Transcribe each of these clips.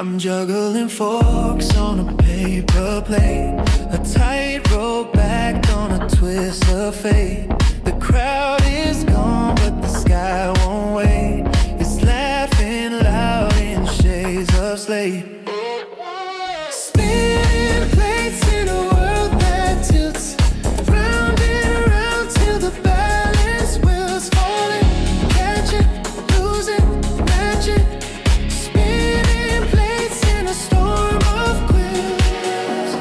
I'm juggling forks on a paper plate, a tightrope backed on a twist of fate. The crowd is gone, but the sky won't wait. It's laughing loud in shades of slate. Spinning plates in a world that tilts, round and round till the balance wheels falling. Catch it, lose it, match it. Spinning plates in a storm of quills.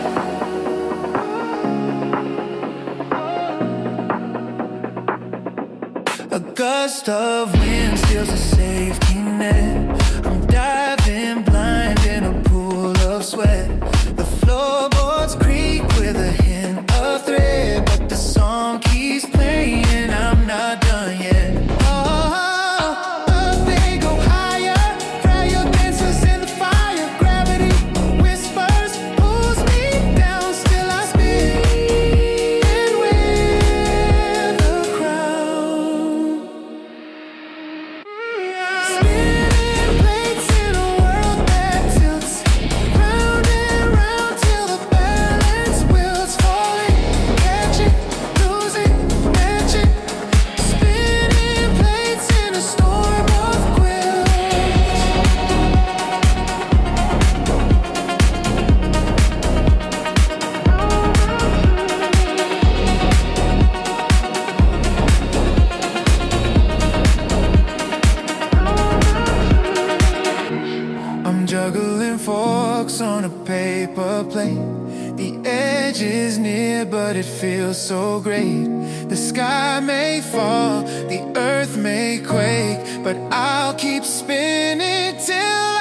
A gust of wind steals a safety net. I'm diving blind in a pool of sweat. The floorboards creak with a hint of thread, but the song keeps playing and I'm not done yet. Oh, up they go higher, frail dancers in the fire. Gravity whispers, pulls me down, still I spin and wear the crown. Spinning plates in a world that tilts, round and round till the balance wheels falling. Catch it, lose it, match it. Spinning plates in a storm of quills. I'm juggling forks on a paper plate. The edge is near, but it feels so great. The sky may fall, the earth may quake, but I'll keep spinning till